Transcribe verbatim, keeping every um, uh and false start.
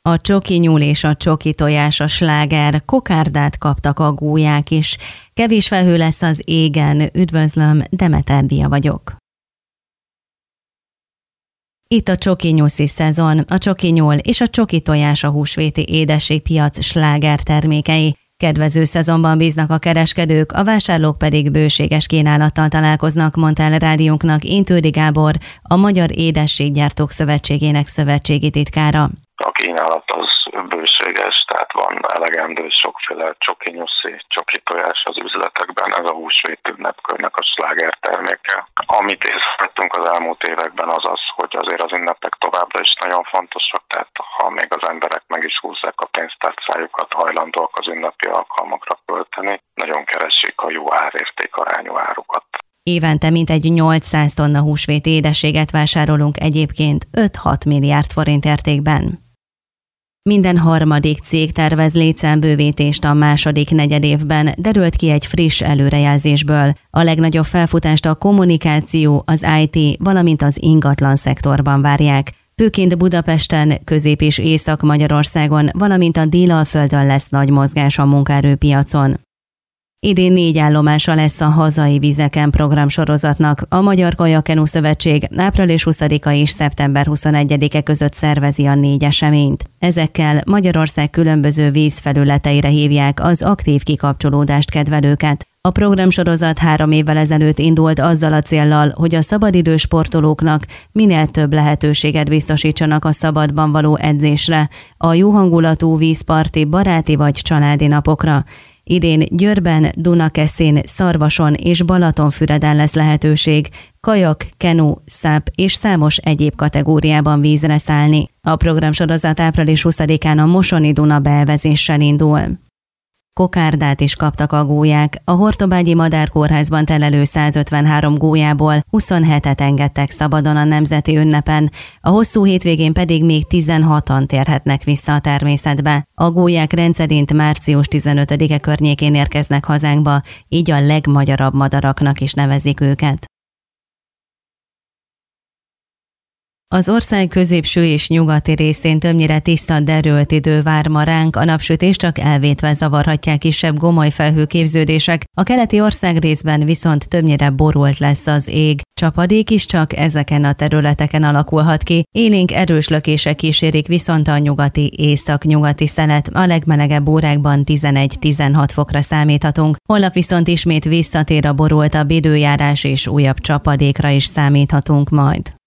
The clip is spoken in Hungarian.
A csoki nyúl és a csoki tojás a sláger, kokárdát kaptak a gólyák is. Kevés felhő lesz az égen, üdvözlöm, Demeter Dia vagyok. Itt a csoki nyuszi szezon, a csoki nyúl és a csoki tojás a húsvéti édességpiac sláger termékei. Kedvező szezonban bíznak a kereskedők, a vásárlók pedig bőséges kínálattal találkoznak, mondta el rádiónknak Intődi Gábor, a Magyar Édességgyártók Szövetségének szövetségi titkára. A kínálat az bőséges, tehát van elegendő sokféle csoki nyuszi, csoki tojás az üzletekben, ez a húsvét ünnepkörnek a sláger terméke. Amit észrevettünk az elmúlt években az az, hogy azért az ünnepek továbbra is nagyon fontosak, tehát ha még az emberek meg is húzzák a pénztárcájukat, hajlandóak az ünnepi alkalmakra költeni, nagyon keresik a jó árérték-arányú árukat. Évente mintegy nyolcszáz tonna húsvéti édességet vásárolunk egyébként öt-hat milliárd forint értékben. Minden harmadik cég tervez létszámbővítést a második negyedévben, derült ki egy friss előrejelzésből. A legnagyobb felfutást a kommunikáció, az i té, valamint az ingatlan szektorban várják. Főként Budapesten, Közép- és Észak-Magyarországon, valamint a Délalföldön lesz nagy mozgás a munkaerőpiacon. Idén négy állomása lesz a hazai vizeken programsorozatnak. A Magyar Kajakkenú Szövetség április huszadika és szeptember huszonegyedike között szervezi a négy eseményt. Ezekkel Magyarország különböző vízfelületeire hívják az aktív kikapcsolódást kedvelőket. A programsorozat három évvel ezelőtt indult azzal a céllal, hogy a szabadidős sportolóknak minél több lehetőséget biztosítsanak a szabadban való edzésre, a jó hangulatú vízparti, baráti vagy családi napokra. Idén Győrben, Dunakeszin, Szarvason és Balatonfüreden lesz lehetőség kajak, kenu, száp és számos egyéb kategóriában vízre szállni. A programsorozat április huszadikán a Mosoni Duna beelvezéssel indul. Kokárdát is kaptak a gólyák. A Hortobágyi Madárkórházban telelő százötvenhárom gólyából huszonhetet engedtek szabadon a nemzeti ünnepen, a hosszú hétvégén pedig még tizenhatan térhetnek vissza a természetbe. A gólyák rendszerint március tizenötödike környékén érkeznek hazánkba, így a legmagyarabb madaraknak is nevezik őket. Az ország középső és nyugati részén többnyire tiszta, derült idő vár ma ránk, a napsütés csak elvétve zavarhatják kisebb gomoly felhőképződések, a keleti országrészben viszont többnyire borult lesz az ég. Csapadék is csak ezeken a területeken alakulhat ki, élénk erős lökések kísérik viszont a nyugati észak-nyugati szelet, a legmelegebb órákban tizenegy-tizenhat fokra számíthatunk, holnap viszont ismét visszatér a borultabb időjárás és újabb csapadékra is számíthatunk majd.